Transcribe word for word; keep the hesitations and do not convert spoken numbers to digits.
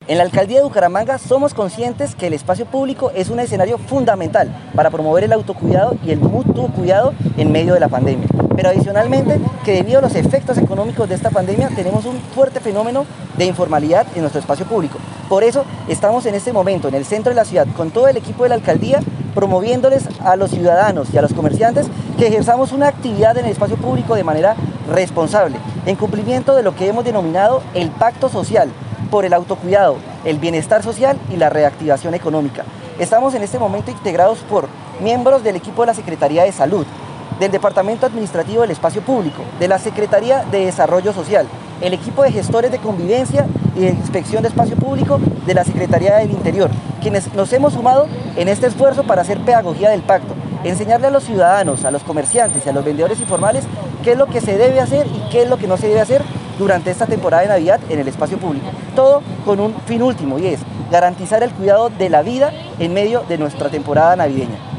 En la Alcaldía de Bucaramanga somos conscientes que el espacio público es un escenario fundamental para promover el autocuidado y el mutuo cuidado en medio de la pandemia. Pero adicionalmente, que debido a los efectos económicos de esta pandemia tenemos un fuerte fenómeno de informalidad en nuestro espacio público. Por eso estamos en este momento en el centro de la ciudad con todo el equipo de la Alcaldía promoviéndoles a los ciudadanos y a los comerciantes que ejerzamos una actividad en el espacio público de manera responsable, en cumplimiento de lo que hemos denominado el pacto social por el autocuidado, el bienestar social y la reactivación económica. Estamos en este momento integrados por miembros del equipo de la Secretaría de Salud, del Departamento Administrativo del Espacio Público, de la Secretaría de Desarrollo Social, el equipo de gestores de convivencia y de inspección de espacio público de la Secretaría del Interior, quienes nos hemos sumado en este esfuerzo para hacer pedagogía del pacto, enseñarle a los ciudadanos, a los comerciantes y a los vendedores informales qué es lo que se debe hacer y qué es lo que no se debe hacer durante esta temporada de Navidad en el espacio público. Todo con un fin último y es garantizar el cuidado de la vida en medio de nuestra temporada navideña.